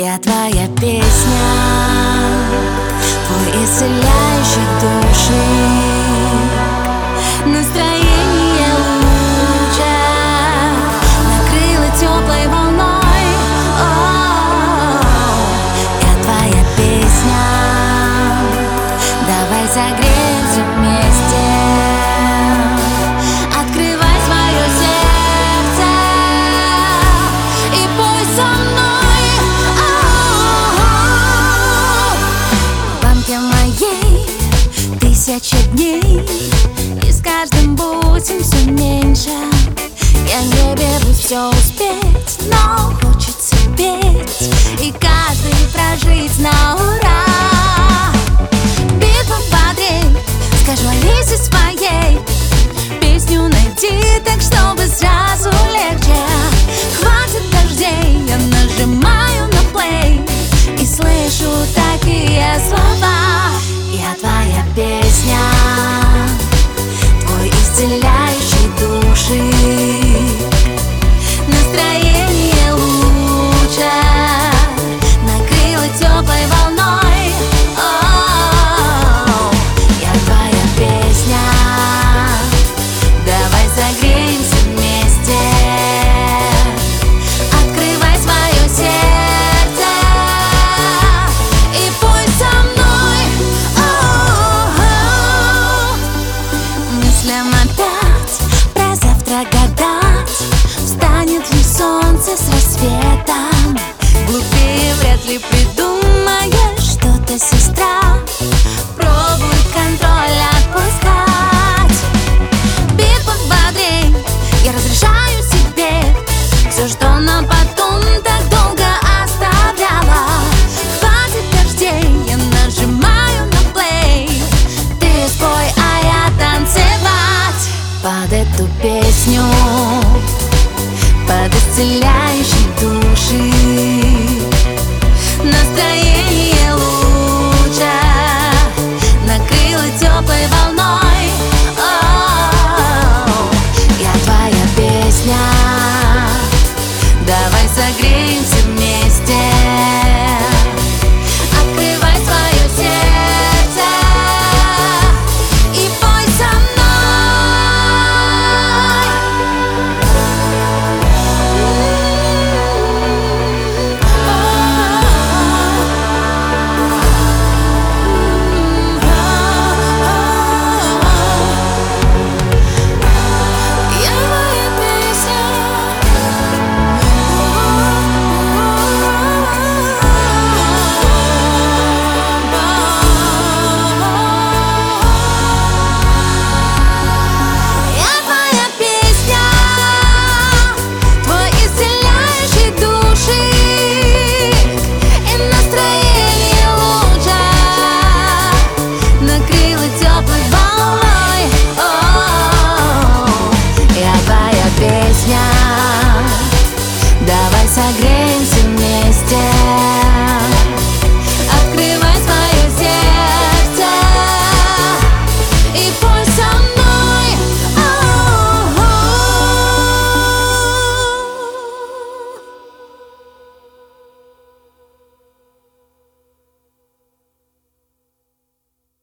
Я твоя песня, твой исцеляющий души, настроение лучше накрыло теплой волной. Я твоя песня, давай согреемся вместе. Открывай свое сердце и пой со мной. В банке моей 1000 дней, и с каждым будем все меньше. Я не берусь все успеть, но